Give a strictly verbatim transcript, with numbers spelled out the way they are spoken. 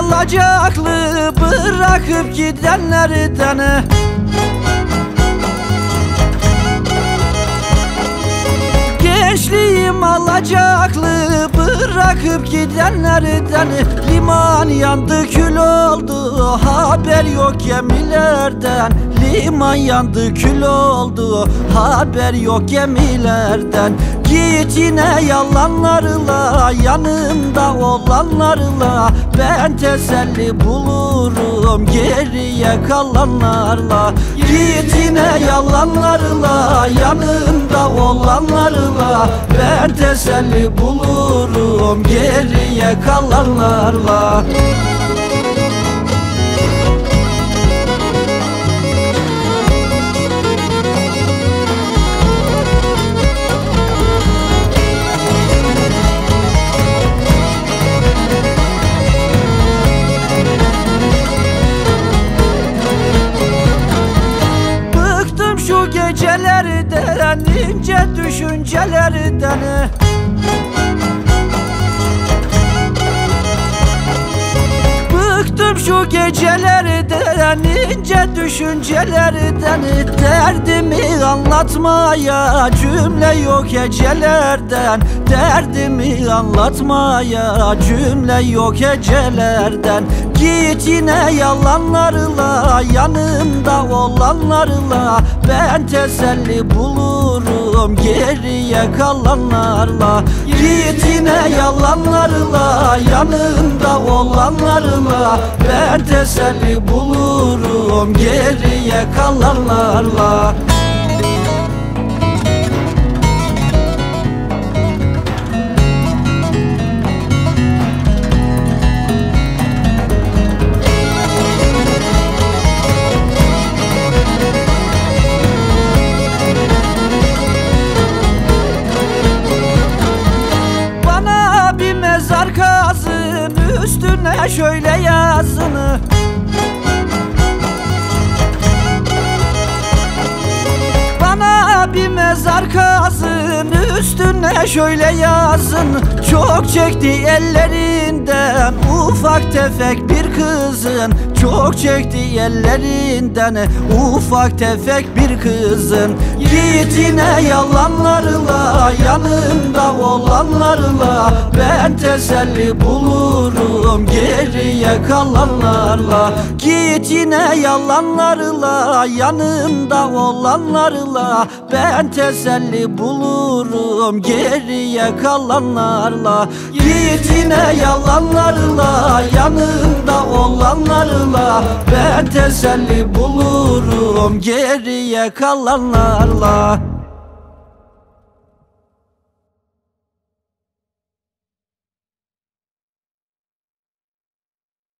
alacaklı bırakıp gidenlerden. Gençliğim alacaklı bırakıp gidenlerden. Liman yandı kül oldu, haber yok gemilerden. Liman yandı kül oldu, haber yok gemilerden. Git yine yalanlarla, yanımda olanlarla. Ben teselli bulurum geriye kalanlarla. Git yine yalanlarla, yanımda olanlarla. Ben teselli bulurum geriye kalanlarla. Şu gecelerden, ince düşüncelerden. Bıktım şu gecelerden, ince düşüncelerden. Derdimi anlatmaya cümle yok hecelerden. Derdimi anlatmaya cümle yok hecelerden. Git yine yalanlarla, yanımda olanlarla. Ben teselli bulurum geriye kalanlarla. Git yine yalanlarla, yanımda olanlarla. Ben teselli bulurum geriye kalanlarla. Mezar kazın, üstüne şöyle yazını. Bana bir mezar kazın, üstüne şöyle yazın. Çok çekti ellerinden ufak tefek bir kızın. Çok çekti ellerinden ufak tefek bir kızın. Git yine yalanlarla, yanımda olanlarla. Ben teselli bulurum geriye kalanlarla. Git yine yalanlarla, yanımda olanlarla. Ben teselli bulurum geriye kalanlarla. Git yine yalanlarla, yanımda olanlarla. Ben teselli bulurum geriye kalanlarla.